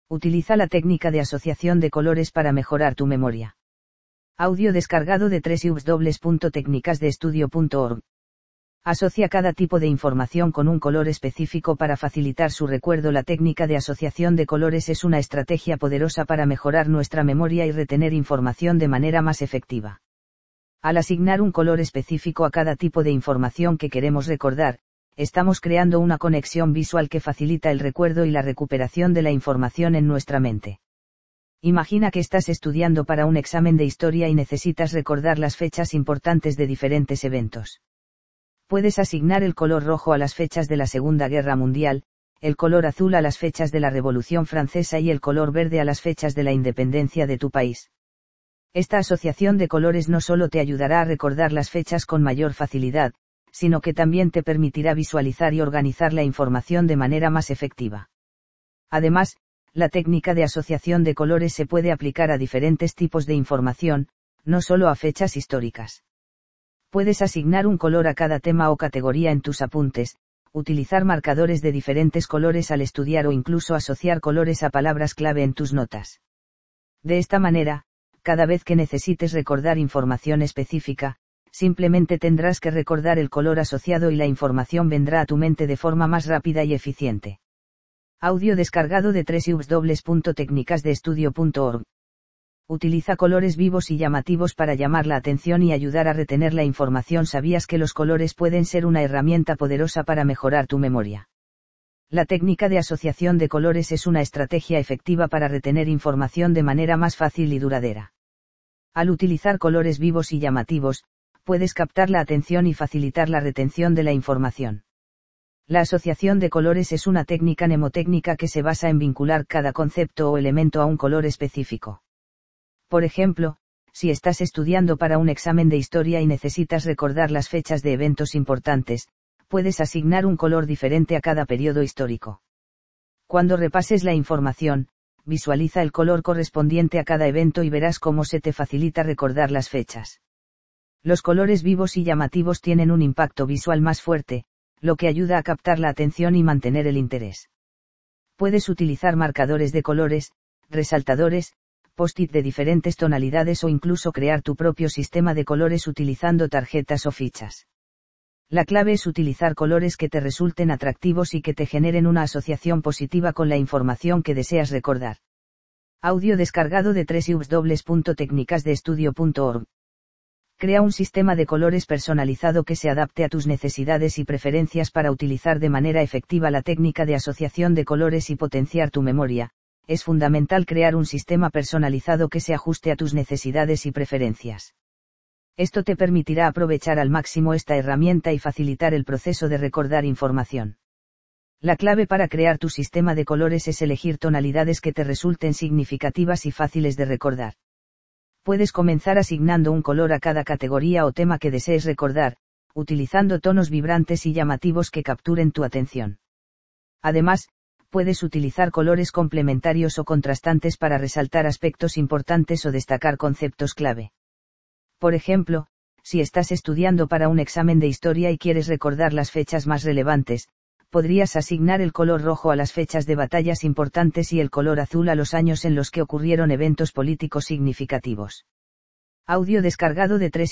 Utiliza la técnica de asociación de colores para mejorar tu memoria. Audio descargado de www.tecnicasdeestudio.org. Asocia cada tipo de información con un color específico para facilitar su recuerdo. La técnica de asociación de colores es una estrategia poderosa para mejorar nuestra memoria y retener información de manera más efectiva. Al asignar un color específico a cada tipo de información que queremos recordar, estamos creando una conexión visual que facilita el recuerdo y la recuperación de la información en nuestra mente. Imagina que estás estudiando para un examen de historia y necesitas recordar las fechas importantes de diferentes eventos. Puedes asignar el color rojo a las fechas de la Segunda Guerra Mundial, el color azul a las fechas de la Revolución Francesa y el color verde a las fechas de la independencia de tu país. Esta asociación de colores no solo te ayudará a recordar las fechas con mayor facilidad, sino que también te permitirá visualizar y organizar la información de manera más efectiva. Además, la técnica de asociación de colores se puede aplicar a diferentes tipos de información, no solo a fechas históricas. Puedes asignar un color a cada tema o categoría en tus apuntes, utilizar marcadores de diferentes colores al estudiar o incluso asociar colores a palabras clave en tus notas. De esta manera, cada vez que necesites recordar información específica, simplemente tendrás que recordar el color asociado y la información vendrá a tu mente de forma más rápida y eficiente. Audio descargado de www.tecnicasdeestudio.org. Utiliza colores vivos y llamativos para llamar la atención y ayudar a retener la información. ¿Sabías que los colores pueden ser una herramienta poderosa para mejorar tu memoria? La técnica de asociación de colores es una estrategia efectiva para retener información de manera más fácil y duradera. Al utilizar colores vivos y llamativos, puedes captar la atención y facilitar la retención de la información. La asociación de colores es una técnica mnemotécnica que se basa en vincular cada concepto o elemento a un color específico. Por ejemplo, si estás estudiando para un examen de historia y necesitas recordar las fechas de eventos importantes, puedes asignar un color diferente a cada periodo histórico. Cuando repases la información, visualiza el color correspondiente a cada evento y verás cómo se te facilita recordar las fechas. Los colores vivos y llamativos tienen un impacto visual más fuerte, lo que ayuda a captar la atención y mantener el interés. Puedes utilizar marcadores de colores, resaltadores, post-it de diferentes tonalidades o incluso crear tu propio sistema de colores utilizando tarjetas o fichas. La clave es utilizar colores que te resulten atractivos y que te generen una asociación positiva con la información que deseas recordar. Audio descargado de www.tecnicasdeestudio.org. Crea un sistema de colores personalizado que se adapte a tus necesidades y preferencias para utilizar de manera efectiva la técnica de asociación de colores y potenciar tu memoria. Es fundamental crear un sistema personalizado que se ajuste a tus necesidades y preferencias. Esto te permitirá aprovechar al máximo esta herramienta y facilitar el proceso de recordar información. La clave para crear tu sistema de colores es elegir tonalidades que te resulten significativas y fáciles de recordar. Puedes comenzar asignando un color a cada categoría o tema que desees recordar, utilizando tonos vibrantes y llamativos que capturen tu atención. Además, puedes utilizar colores complementarios o contrastantes para resaltar aspectos importantes o destacar conceptos clave. Por ejemplo, si estás estudiando para un examen de historia y quieres recordar las fechas más relevantes, podrías asignar el color rojo a las fechas de batallas importantes y el color azul a los años en los que ocurrieron eventos políticos significativos. Audio descargado de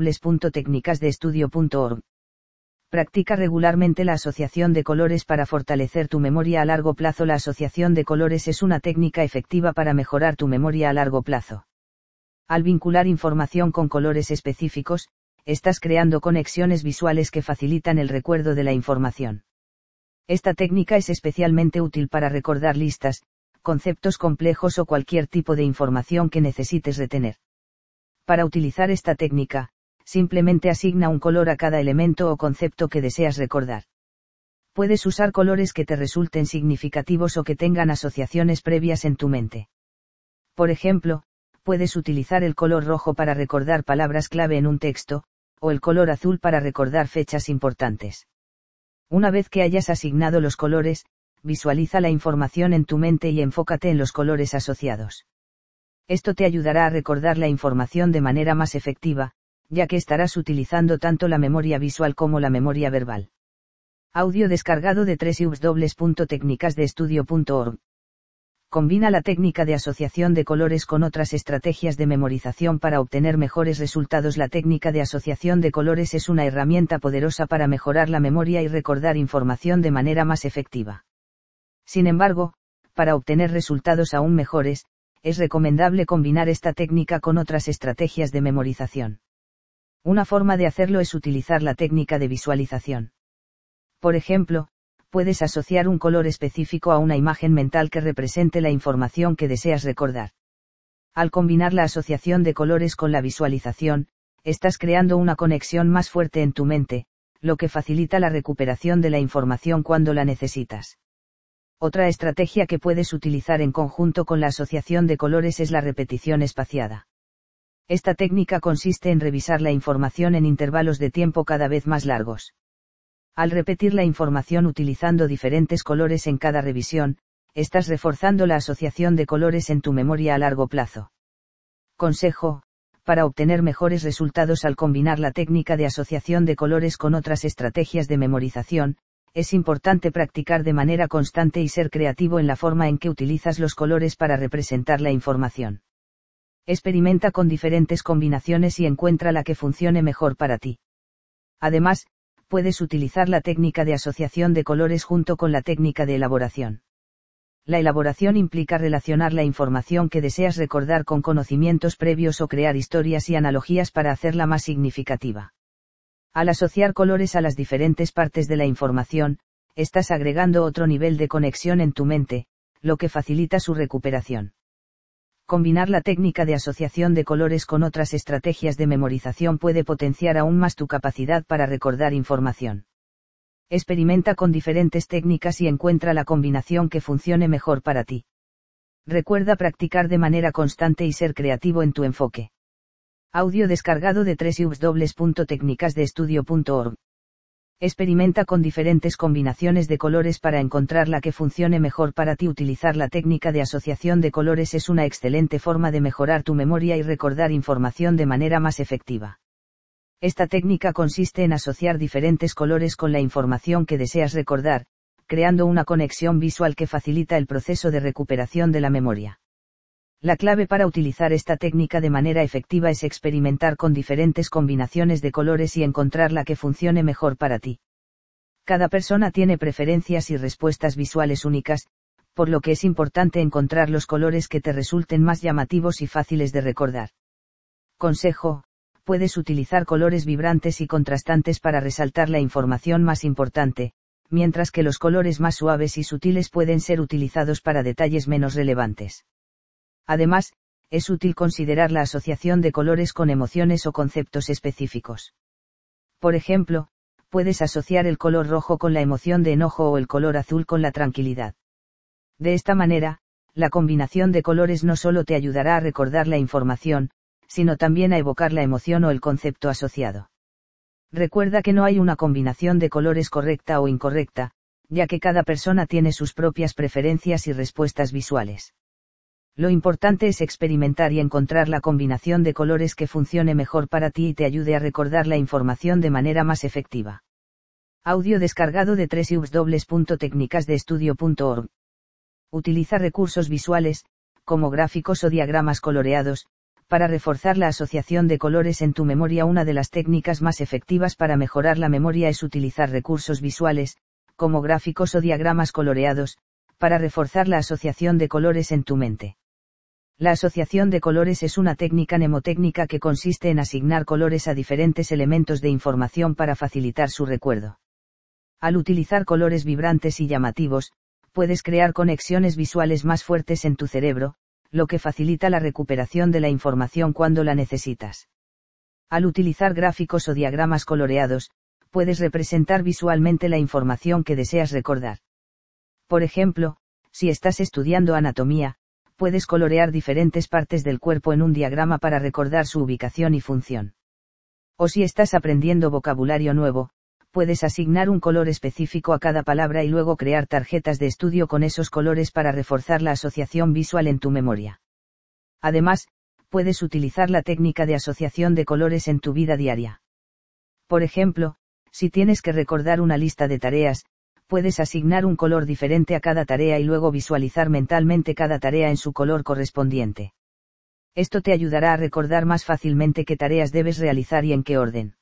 www.tecnicasdeestudio.org. Practica regularmente la asociación de colores para fortalecer tu memoria a largo plazo. La asociación de colores es una técnica efectiva para mejorar tu memoria a largo plazo. Al vincular información con colores específicos, estás creando conexiones visuales que facilitan el recuerdo de la información. Esta técnica es especialmente útil para recordar listas, conceptos complejos o cualquier tipo de información que necesites retener. Para utilizar esta técnica, simplemente asigna un color a cada elemento o concepto que deseas recordar. Puedes usar colores que te resulten significativos o que tengan asociaciones previas en tu mente. Por ejemplo, puedes utilizar el color rojo para recordar palabras clave en un texto, o el color azul para recordar fechas importantes. Una vez que hayas asignado los colores, visualiza la información en tu mente y enfócate en los colores asociados. Esto te ayudará a recordar la información de manera más efectiva, ya que estarás utilizando tanto la memoria visual como la memoria verbal. Audio descargado de www.tecnicasdeestudio.org. Combina la técnica de asociación de colores con otras estrategias de memorización para obtener mejores resultados. La técnica de asociación de colores es una herramienta poderosa para mejorar la memoria y recordar información de manera más efectiva. Sin embargo, para obtener resultados aún mejores, es recomendable combinar esta técnica con otras estrategias de memorización. Una forma de hacerlo es utilizar la técnica de visualización. Por ejemplo, puedes asociar un color específico a una imagen mental que represente la información que deseas recordar. Al combinar la asociación de colores con la visualización, estás creando una conexión más fuerte en tu mente, lo que facilita la recuperación de la información cuando la necesitas. Otra estrategia que puedes utilizar en conjunto con la asociación de colores es la repetición espaciada. Esta técnica consiste en revisar la información en intervalos de tiempo cada vez más largos. Al repetir la información utilizando diferentes colores en cada revisión, estás reforzando la asociación de colores en tu memoria a largo plazo. Consejo: para obtener mejores resultados al combinar la técnica de asociación de colores con otras estrategias de memorización, es importante practicar de manera constante y ser creativo en la forma en que utilizas los colores para representar la información. Experimenta con diferentes combinaciones y encuentra la que funcione mejor para ti. Además, puedes utilizar la técnica de asociación de colores junto con la técnica de elaboración. La elaboración implica relacionar la información que deseas recordar con conocimientos previos o crear historias y analogías para hacerla más significativa. Al asociar colores a las diferentes partes de la información, estás agregando otro nivel de conexión en tu mente, lo que facilita su recuperación. Combinar la técnica de asociación de colores con otras estrategias de memorización puede potenciar aún más tu capacidad para recordar información. Experimenta con diferentes técnicas y encuentra la combinación que funcione mejor para ti. Recuerda practicar de manera constante y ser creativo en tu enfoque. Audio descargado de www.tecnicasdeestudio.org. Experimenta con diferentes combinaciones de colores para encontrar la que funcione mejor para ti. Utilizar la técnica de asociación de colores es una excelente forma de mejorar tu memoria y recordar información de manera más efectiva. Esta técnica consiste en asociar diferentes colores con la información que deseas recordar, creando una conexión visual que facilita el proceso de recuperación de la memoria. La clave para utilizar esta técnica de manera efectiva es experimentar con diferentes combinaciones de colores y encontrar la que funcione mejor para ti. Cada persona tiene preferencias y respuestas visuales únicas, por lo que es importante encontrar los colores que te resulten más llamativos y fáciles de recordar. Consejo: puedes utilizar colores vibrantes y contrastantes para resaltar la información más importante, mientras que los colores más suaves y sutiles pueden ser utilizados para detalles menos relevantes. Además, es útil considerar la asociación de colores con emociones o conceptos específicos. Por ejemplo, puedes asociar el color rojo con la emoción de enojo o el color azul con la tranquilidad. De esta manera, la combinación de colores no solo te ayudará a recordar la información, sino también a evocar la emoción o el concepto asociado. Recuerda que no hay una combinación de colores correcta o incorrecta, ya que cada persona tiene sus propias preferencias y respuestas visuales. Lo importante es experimentar y encontrar la combinación de colores que funcione mejor para ti y te ayude a recordar la información de manera más efectiva. Audio descargado de www.tecnicasdeestudio.org. Utiliza recursos visuales, como gráficos o diagramas coloreados, para reforzar la asociación de colores en tu memoria. Una de las técnicas más efectivas para mejorar la memoria es utilizar recursos visuales, como gráficos o diagramas coloreados, para reforzar la asociación de colores en tu mente. La asociación de colores es una técnica mnemotécnica que consiste en asignar colores a diferentes elementos de información para facilitar su recuerdo. Al utilizar colores vibrantes y llamativos, puedes crear conexiones visuales más fuertes en tu cerebro, lo que facilita la recuperación de la información cuando la necesitas. Al utilizar gráficos o diagramas coloreados, puedes representar visualmente la información que deseas recordar. Por ejemplo, si estás estudiando anatomía, puedes colorear diferentes partes del cuerpo en un diagrama para recordar su ubicación y función. O si estás aprendiendo vocabulario nuevo, puedes asignar un color específico a cada palabra y luego crear tarjetas de estudio con esos colores para reforzar la asociación visual en tu memoria. Además, puedes utilizar la técnica de asociación de colores en tu vida diaria. Por ejemplo, si tienes que recordar una lista de tareas, Puedes asignar un color diferente a cada tarea y luego visualizar mentalmente cada tarea en su color correspondiente. Esto te ayudará a recordar más fácilmente qué tareas debes realizar y en qué orden.